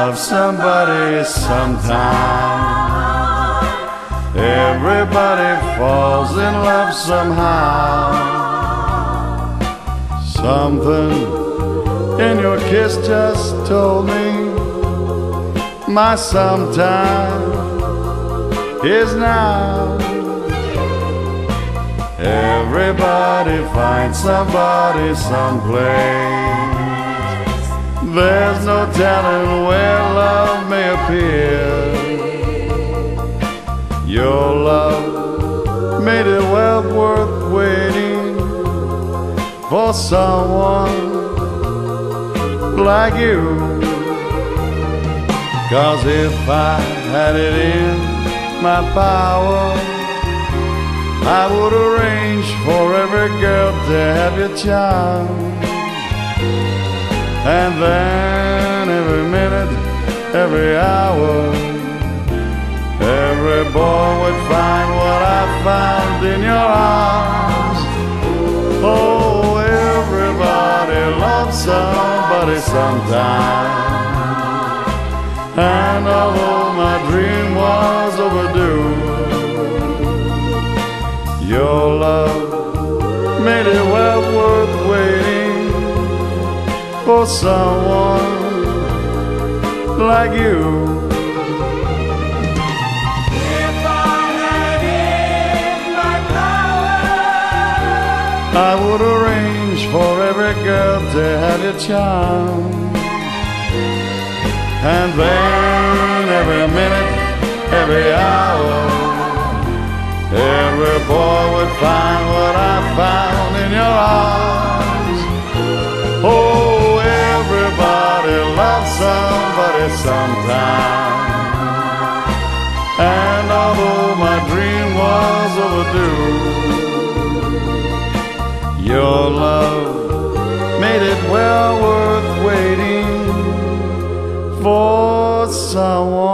love somebody sometime. Everybody falls in love somehow. Something in your kiss just told me my sometime is now. Everybody finds somebody someplace. There's no telling where love may appear. Your love made it well worth waiting for someone like you. 'Cause if I had it in my power, I would arrange for every girl to have your charm. And then every minute, every hour, every boy would find what I found in your arms. Oh, everybody loves somebody sometime. And although my dream was overdue, your love made it well worth waiting for someone like you. If I had it in my power, I would arrange for every girl to have your charm. And then every minute, every hour, every boy would find what I found in your arms. Oh, everybody loves somebody sometime. And although my dream was overdue, your love made it well worth waiting for someone